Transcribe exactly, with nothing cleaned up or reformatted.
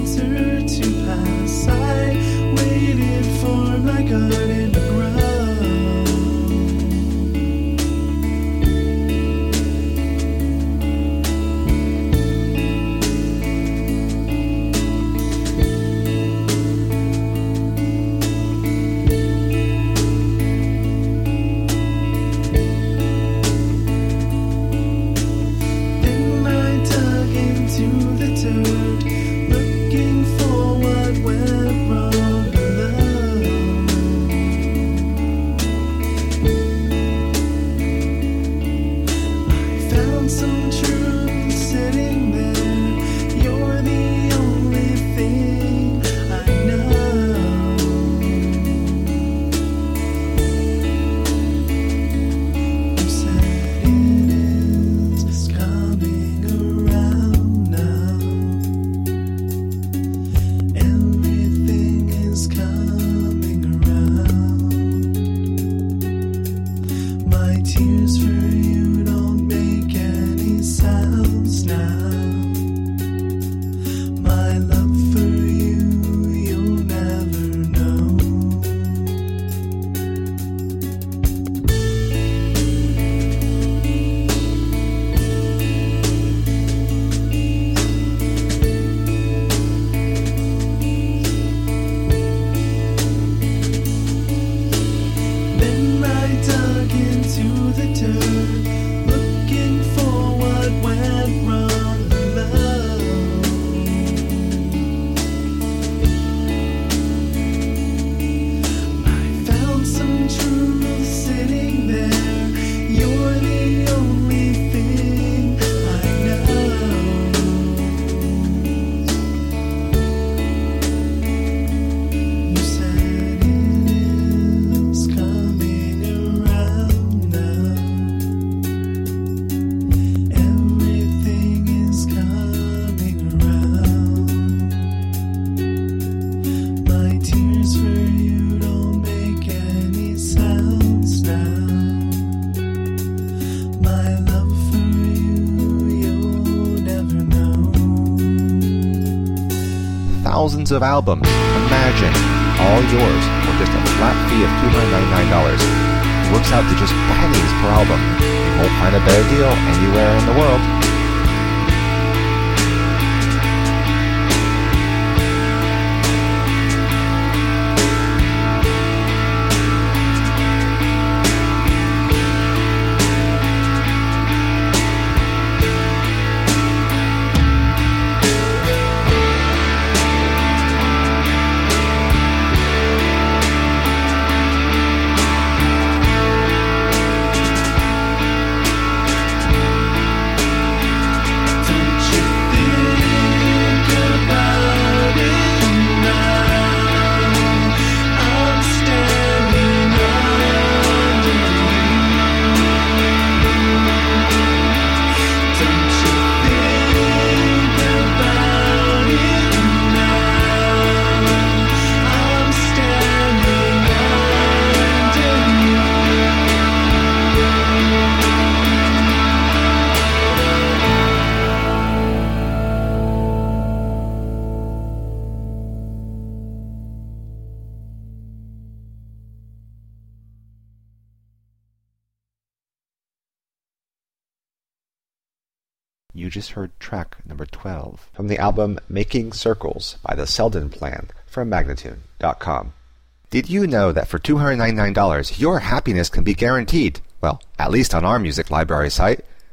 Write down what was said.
winter to pass, I waited for my garden to grow. Looking for what went wrong alone. I found some truth sitting there. You're the only thing I know. You said it is coming around now. Coming around. My tears for you don't make any sounds now. My love for you, you'll never know. Dug into the dirt, looking for what went wrong alone. I found some truth sitting there. You're the only thing I know. You said it's coming around now. Everything is coming around. My tears for you don't make any sounds now. My love for you, you'll never know. Thousands of albums, imagine, all yours for just a flat fee of two hundred ninety-nine dollars. It works out to just pennies per album. You won't find a better deal anywhere in the world. You just heard track number twelve from the album Making Circles by the Selden Plan from Magnatune dot com. Did you know that for two hundred ninety-nine dollars your happiness can be guaranteed? Well, at least on our music library site.